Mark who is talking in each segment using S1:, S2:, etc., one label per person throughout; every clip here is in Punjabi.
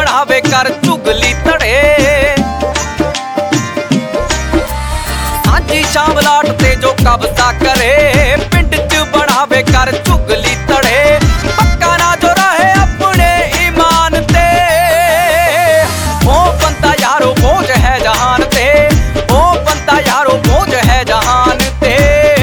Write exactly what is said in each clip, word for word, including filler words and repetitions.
S1: ਬਣਾਵੇ ਕਰ ਚੁਗਲੀ ਧੜੇ। ਸਾਂਝੀ ਸ਼ਾਮਲਾਟ ਤੇ ਜੋ ਕਬਜ਼ਾ ਕਰੇ ਪਿੰਡ ਚ ਬਣਾਵੇ ਕਰ ਚੁਗਲੀ ਧੜੇ। ਪੱਕਾ ਨਾ ਜੋ ਰਹੇ ਆਪਣੇ ਈਮਾਨ ਤੇ ਉਹ ਬੰਦਾ ਯਾਰੋ ਬੋਝ ਹੈ ਜਹਾਨ ਤੇ। ਉਹ ਬੰਦਾ ਯਾਰੋ ਬੋਝ ਹੈ ਜਹਾਨ ਤੇ।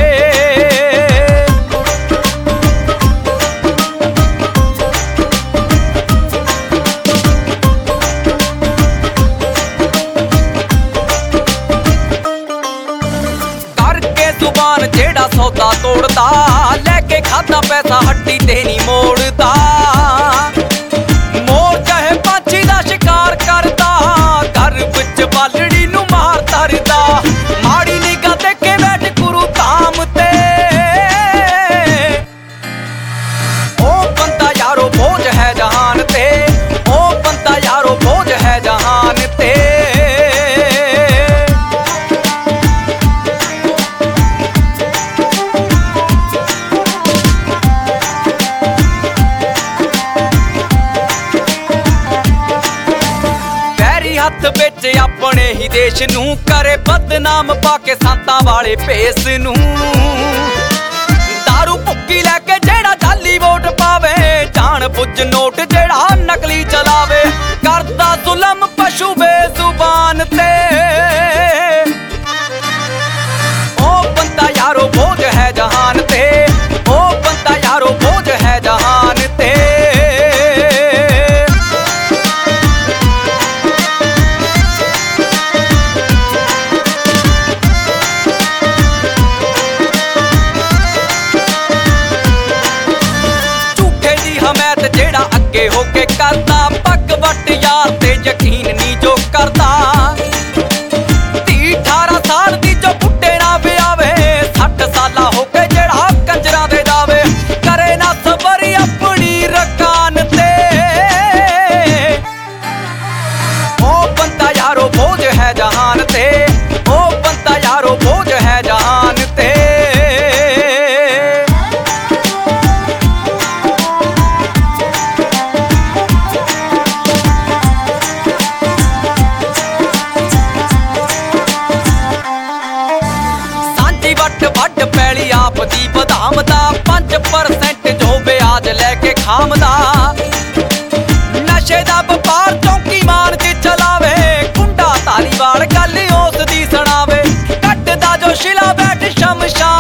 S1: ਜਿਹੜਾ ਸੌਦਾ ਤੋੜਦਾ ਲੈ ਕੇ ਖਾਦਾ ਪੈਸਾ ਹੱਟੀ ਤੇ ਨੀ ਮੋੜਦਾ। ਮੋਰ ਚਾਹੇ ਪੰਛੀ ਦਾ ਸ਼ਿਕਾਰ ਕਰਦਾ ਘਰ ਵਿੱਚ ਬਾਲੜੀ ਨੂੰ ਮਾਰ ਧਰਦਾ। ਮਾੜੀ ਨਿਗਾਹ ਤੇ ਕੇ ਬੈਠ ਗੁਰੂ ਧਾਮ ਤੇ ਉਹ ਬੰਦਾ ਯਾਰੋ ਬੋਝ ਹੈ ਜਹਾਨ ਤੇ। ਉਹ ਬੰਦਾ ਯਾਰੋ ਬੋਝ ਹੈ ਜਹਾਨ ਤੇ। ਹੱਥ ਵਿੱਚ ਆਪਣੇ ਹੀ ਦੇਸ਼ ਨੂੰ ਕਰੇ ਬਦਨਾਮ ਪਾ ਕੇ ਸੰਤਾਂ ਵਾਲੇ ਭੇਸ ਨੂੰ। ਦਾਰੂ ਭੁੱਕੀ ਲੈ ਕੇ ਜਿਹੜਾ ਜਾਲੀ ਵੋਟ ਪਾਵੇ ਜਾਣ ਬੁੱਝ ਨੋਟ ਜਿਹੜਾ ਨਕਲੀ ਚਲਾਵੇ ਕਰਦਾ ਜ਼ੁਲਮ ਪਸ਼ੂ ਬੇਜ਼ੁਬਾਨ ਤੇ। ਉਹ ਬੰਦਾ ਯਾਰੋ ਬੋਝ ਹੈ ਜਹਾਨ ਤੇ। ਉਹ ਬੰਦਾ ਯਾਰੋ ਬੋਝ ਹੈ ਜਹਾਨ ਤੇ। ਜਿਹੜਾ ਅੱਗੇ ਹੋ ਕੇ ਕਰਦਾ ਪੱਗ ਵੱਟ ਯਾਰ ਤੇ ਯਕੀਨ ਨੀ ਜੋ ਕਰਦਾ। ਧੀ ਅਠਾਰਾਂ ਸਾਲ ਦੀ ਜੋ ਬੁੱਢੇ ਨਾ ਵਿਆਵੇ ਸੱਠ ਸਾਲਾ ਹੋ ਕੇ ਜਿਹੜਾ ਕੰਜਰਾਂ ਦੇ ਜਾਵੇ ਕਰੇ ਨਾ ਸਬਰ ਆਪਣੀ ਰਕਾਨ ਤੇ। ਉਹ ਬੰਦਾ ਯਾਰੋ ਬੋਝ ਹੈ ਜਹਾਨ ਤੇ। ਉਹ ਬੰਦਾ ਯਾਰੋ ਬੋਝ ਹੈ ਜਹਾਨ ਤੇ। ਵੱਡ ਪੈਲੀ ਆਪ ਦੀ ਬਦਾਮ ਦਾ ਪੰਜ ਪਰਸੈਂਟ ਜੋ ਵਿਆਜ ਲੈ ਕੇ ਖਾਮਦਾ। ਨਸ਼ੇ ਦਾ ਵਪਾਰ ਚੌਂਕੀ ਮਾਰ ਕੇ ਚਲਾਵੇ ਗੁੰਡਾ ਧਾਲੀਵਾਲ ਗੱਲ ਉਸ ਦੀ ਸੁਣਾਵੇ ਕੱਟਦਾ ਜੋ ਸ਼ਿਲਾ ਬੈਠ ਸ਼ਮਸ਼ਾਨ